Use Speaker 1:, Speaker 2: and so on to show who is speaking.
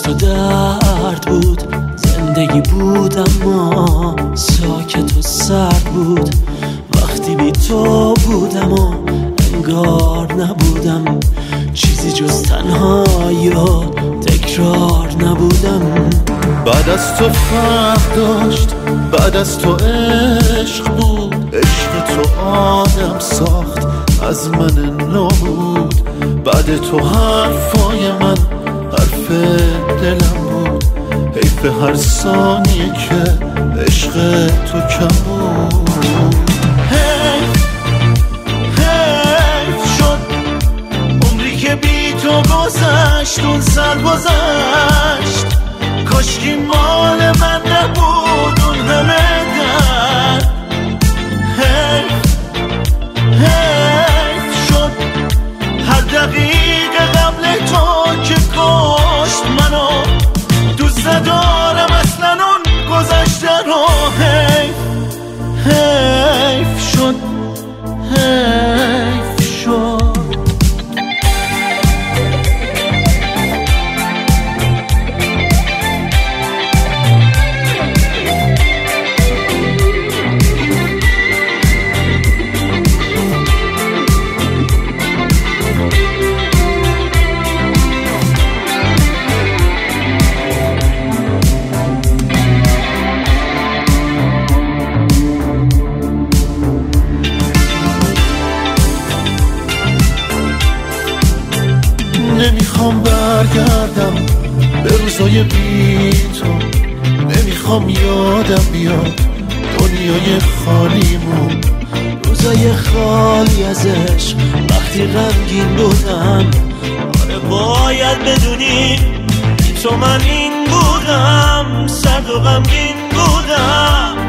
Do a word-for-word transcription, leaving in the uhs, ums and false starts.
Speaker 1: تو درد بود، زندگی بود اما ساکت و سرد بود. وقتی بی تو بودم و انگار نبودم، چیزی جز تنهایی و تکرار نبودم.
Speaker 2: بعد از تو فرق داشت، بعد از تو عشق بود، عشق تو آدم ساخت از من نو بود. بعد تو حرفای من حرف دلم بود، حیف هر ثانیه که عشق تو کم بود. حیف حیف شد عمری که بی تو گذشت، اون سال گذشت، کاشکی مال من نبود اون همه درد. حیف حیف شد هر دقیقه قبل تو که کشت منو، دوست ندارم اصلا اون گذشته رو. حیف حیف شد حیف شد. نمیخوام برگردم به روزای بی تو، نمیخوام یادم بیاد دنیای خالیمون،
Speaker 1: روزای خالی از عشق وقتی غمگین بودم. آره باید بدونی بی تو من این بودم، سرد و غمگین بودم.